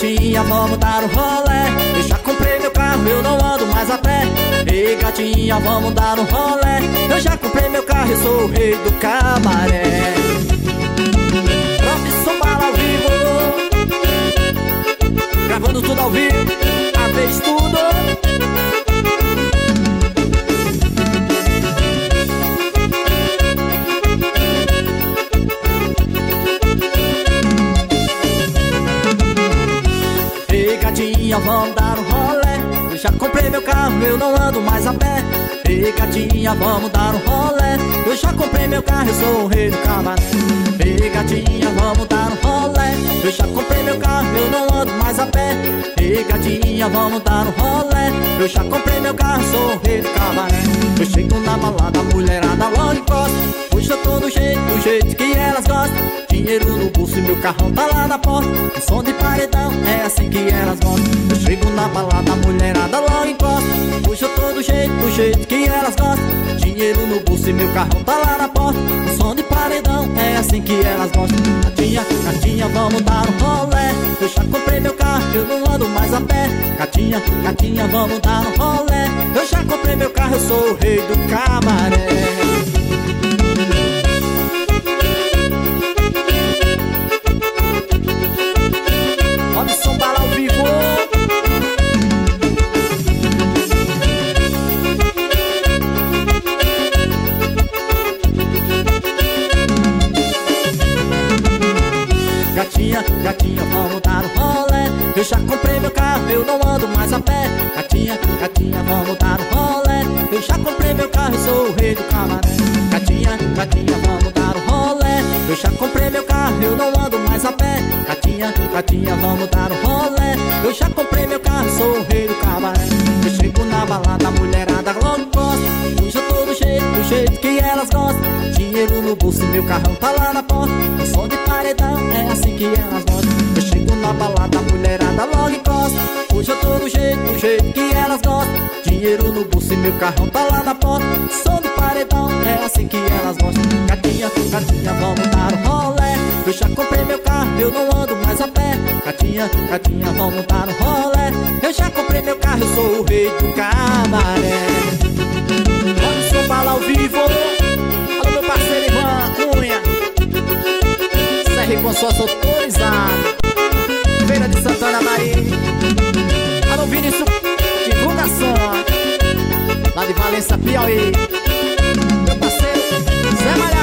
gatinha, vamos dar um rolé. Eu já comprei meu carro, eu não ando mais a pé. Ei, gatinha, vamos dar um rolé. Eu já comprei meu carro, eu sou o rei do cabaré. Robson Bala ao vivo, gravando tudo ao vivo, a vez tudo. Ei, gatinha, vamos dar um rolé. Eu já comprei meu carro, eu não ando mais a pé. Ei, gatinha, vamos dar um rolé. Eu já comprei meu carro, eu sou o rei do cabaré. Ei, gatinha, vamos dar um rolé. Eu já comprei meu carro, eu não ando mais a pé. Ei, gatinha, vamos dar um rolé. Eu já comprei meu carro, sou o rei do cabaré. Eu chego na balada, a mulherada logo encosta. Hoje eu tô do jeito que elas gostam. Dinheiro no bolso e meu carrão tá lá na porta. O som de paredão, é assim que elas gostam. Eu chego na balada, a mulherada logo encosta. Hoje eu tô do jeito que elas gostam. Dinheiro no bolso e meu carrão tá lá na porta. O som de paredão, é assim que elas gostam. Gatinha, gatinha, vamos dar um rolé. Eu já comprei meu carro, eu não ando mais a pé. Gatinha, gatinha, vamos dar um rolé. Eu já comprei meu carro, eu sou o rei do cabaré. Robson Bala ao vivo. Gatinha, gatinha, vamos dar um rolé. Eu já comprei meu carro, eu não ando mais a pé. Gatinha, gatinha, vamos dar um rolé. Eu já comprei meu carro, eu sou o rei do cabaré. Gatinha, gatinha, vamos dar um rolé. Eu já comprei meu carro, eu não ando mais a pé. Gatinha, gatinha, vamos dar um rolé. Eu já comprei meu carro, sou o rei do cabaré. Eu chego na balada, a mulherada logo gosta. Hoje eu tô do jeito que elas gostam. Dinheiro no bolso e meu carrão tá lá na porta. O som de paredão, é assim que elas gostam. Eu chego na balada, a mulherada logo encosta. Hoje eu tô do jeito que elas gostam. Dinheiro no bolso e meu carrão tá lá na porta. O som de paredão, é assim que elas gostam. Gatinha, gatinha, vamos dar um rolé. Eu já comprei meu carro, eu não ando mais a pé. Gatinha, gatinha, vamos dar um rolé. Eu já comprei meu carro, eu sou o rei do cabaré. Robson Bala ao vivo. Alô, meu parceiro Ivan Cunha, CR Consórcio autorizado, Feira de Santana, Bahia. Alô, Vinícius, divulgação lá de Valença, Piauí. Meu parceiro Zé Malha.